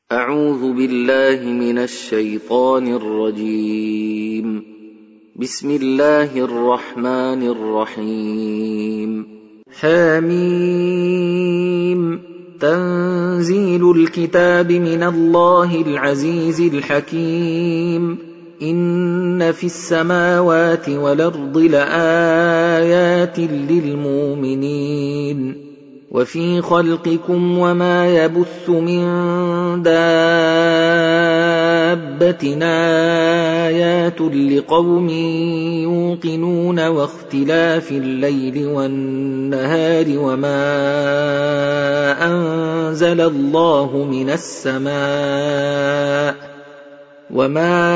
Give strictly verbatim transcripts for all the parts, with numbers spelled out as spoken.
أعوذ بالله من الشيطان الرجيم. بسم الله الرحمن الرحيم. حميم. تنزيل الكتاب من الله العزيز الحكيم. إن في السماوات والأرض لآيات للمؤمنين وفي خلقكم وما يبث من دابة آيات لقوم يوقنون واختلاف الليل والنهار وما أنزل الله من السماء وما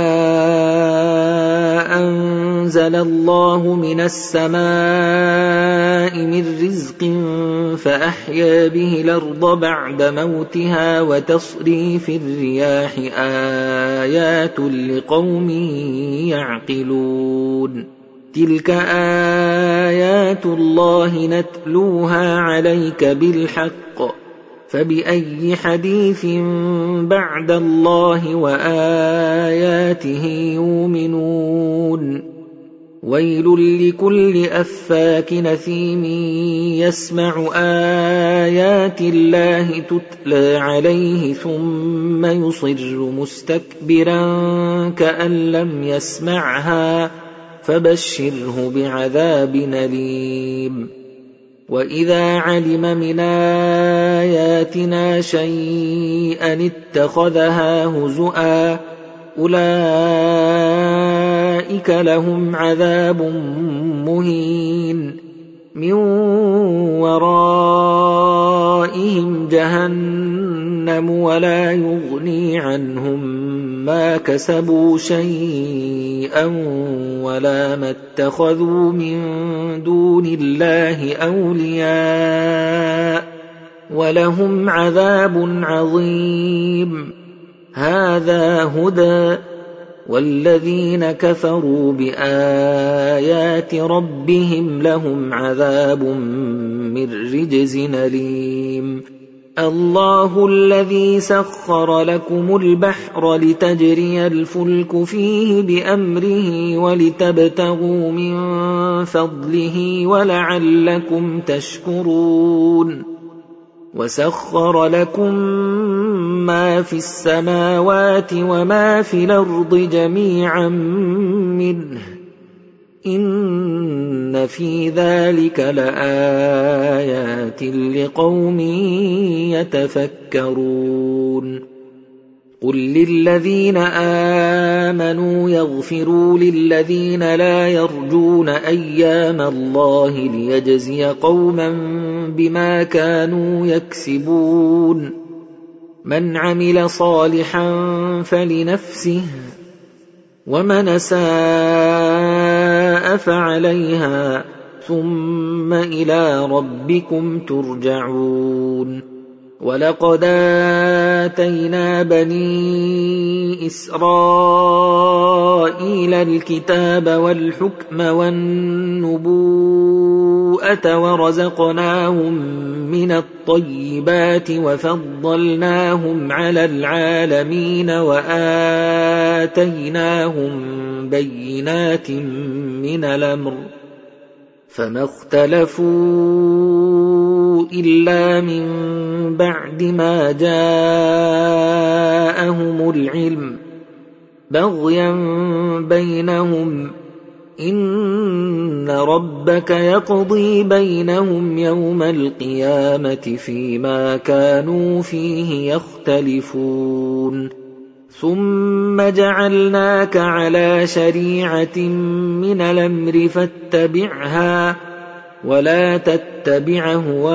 أنزل الله من السماء من رزق فأحيا به الأرض بعد موتها وتصريف الرياح آيات لقوم يعقلون. تلك آيات الله نتلوها عليك بالحق فبأي حديث بعد الله وآياته يؤمنون. ويل لكل أفاك نثيم يسمع آيات الله تتلى عليه ثم يصر مستكبرا كأن لم يسمعها فبشره بعذاب أليم. وإذا علم من آياتنا شيئا اتخذها هزؤا أولئك لهم عذاب مهين من ورائهم جهنم ولا يغني عنهم ما كسبوا شيئا ولا ما اتخذوا من دون الله أولياء ولهم عذاب عظيم. هذا هدى والذين كفروا بآيات ربهم لهم عذاب من رجز أليم. الله الذي سخر لكم البحر لتجري الفلك فيه بأمره ولتبتغوا من فضله ولعلكم تشكرون. وسخر لكم ما في السماوات وما في الأرض جميعا منه إن في ذلك لآيات لقوم يتفكرون. قل للذين آمنوا يغفروا للذين لا يرجون أيام الله ليجزي قوما بما كانوا يكسبون. من عمل صالحا فلنفسه ومن أساء فعليها ثم إلى ربكم ترجعون. ولقد آتينا بني إسرائيل الكتاب والحكم والنبوءة ورزقناهم من الطيبات وفضلناهم على العالمين وآتيناهم بينات من الأمر فما اختلفوا إلا من بعد ما جاءهم العلم بغيا بينهم إن ربك يقضي بينهم يوم القيامة فيما كانوا فيه يختلفون. ثم جعلناك على شريعة من الأمر فاتبعها ولا تتبع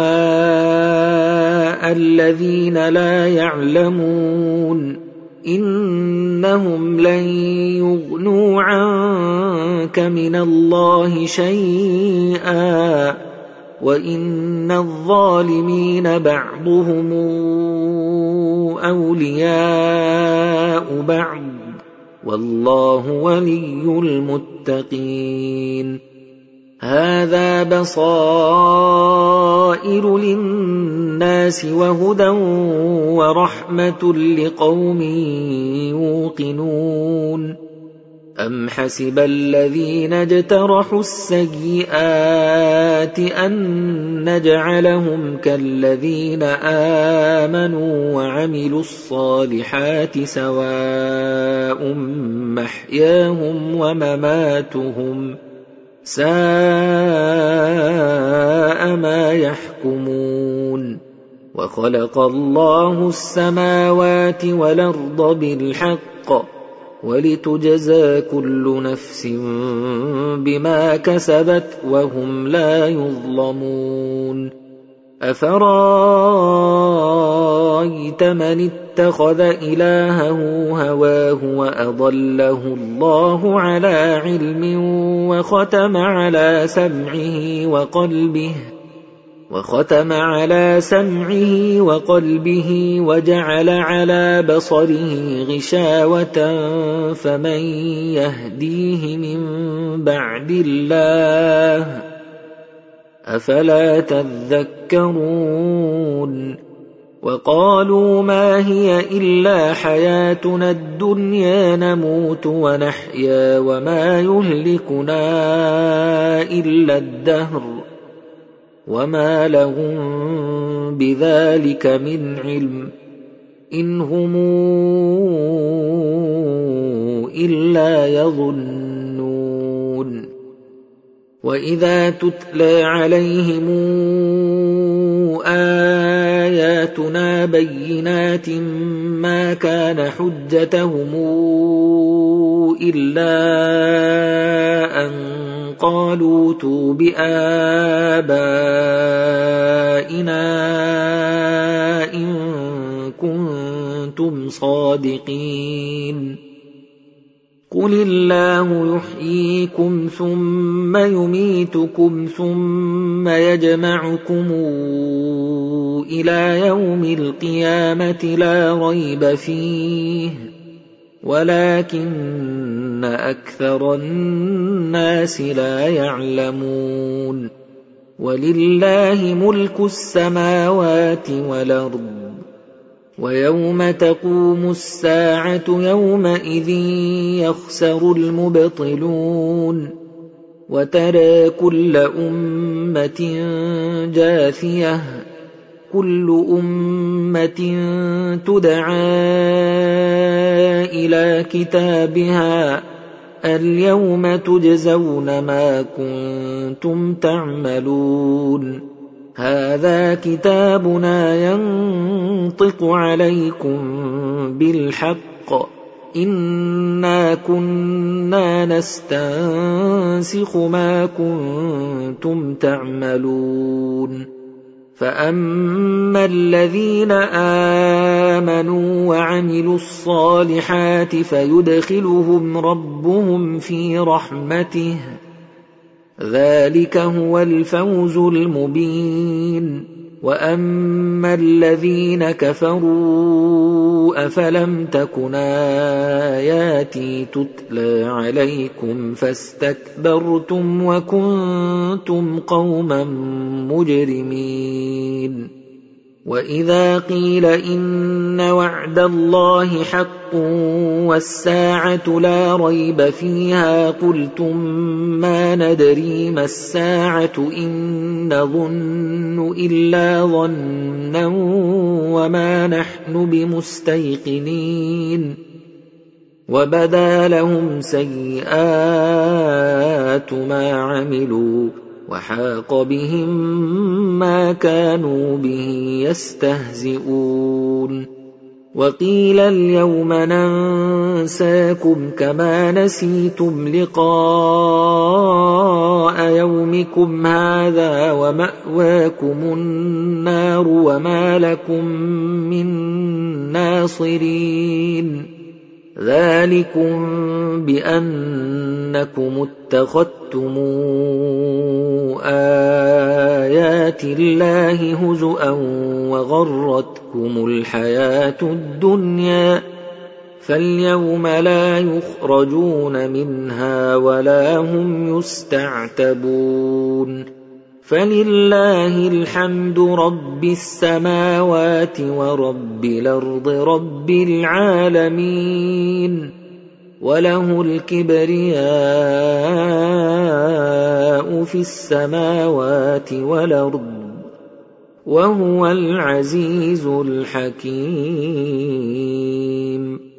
أهواء الذين لا يعلمون إنهم لن يغنوا عنك من الله شيئا وإن الظالمين بعضهم أولياء بعض والله ولي المتقين. هذا بصائر للناس وهدى ورحمة لقوم يوقنون أم حسب الذين اجترحوا السيئات أن نجعلهم كالذين آمنوا وعملوا الصالحات سواء محياهم ومماتهم ساء ما يحكمون وخلق الله السماوات والأرض بالحق ولتجزى كل نفس بما كسبت وهم لا يظلمون أفرأيت من اتخذ إلهه هواه وأضله الله على علم وختم على سمعه وقلبه وختم على سمعه وقلبه وجعل على بصره غشاوة فمن يهديه من بعد الله أفلا تذكرون وقالوا ما هي إلا حياتنا الدنيا نموت ونحيا وما يهلكنا إلا الدهر وما لهم بذلك من علم إن هم إلا يظنون وإذا تتلى عليهم آياتنا بينات ما كان حجتهم إلا أن قالوا ائتوا بآبائنا إن كنتم صادقين قل الله يحييكم ثم يميتكم ثم يجمعكم إلى يوم القيامة لا ريب فيه ولكن أكثر الناس لا يعلمون ولله ملك السماوات والأرض ويوم تقوم الساعة يومئذ يخسر المبطلون وترى كل أمة جاثية كل أمة تدعى إلى كتابها اليوم تجزون ما كنتم تعملون هذا كتابنا ينطق عليكم بالحق إنا كنا نستنسخ ما كنتم تعملون فأما الذين آمنوا وعملوا الصالحات فيدخلهم ربهم في رحمته ذلك هو الفوز المبين وأما الذين كفروا أفلم تكن آياتي تتلى عليكم فاستكبرتم وكنتم قوما مجرمين وإذا قيل إن وعد الله حق والساعة لا ريب فيها قلتم ما ندري ما الساعة إن نظن إلا ظنا وما نحن بمستيقنين وبدا لهم سيئات ما عملوا وحاق بهم ما كانوا به يستهزئون وقيل اليوم ننساكم كما نسيتم لقاء يومكم هذا ومأواكم النار وما لكم من ناصرين ذلكم بأنكم اتخذتم آيات الله هزؤا وغرتكم الحياة الدنيا فاليوم لا يخرجون منها ولا هم يستعتبون فلله الحمد رب السماوات ورب الأرض رب العالمين وله الكبرياء في السماوات والأرض وهو العزيز الحكيم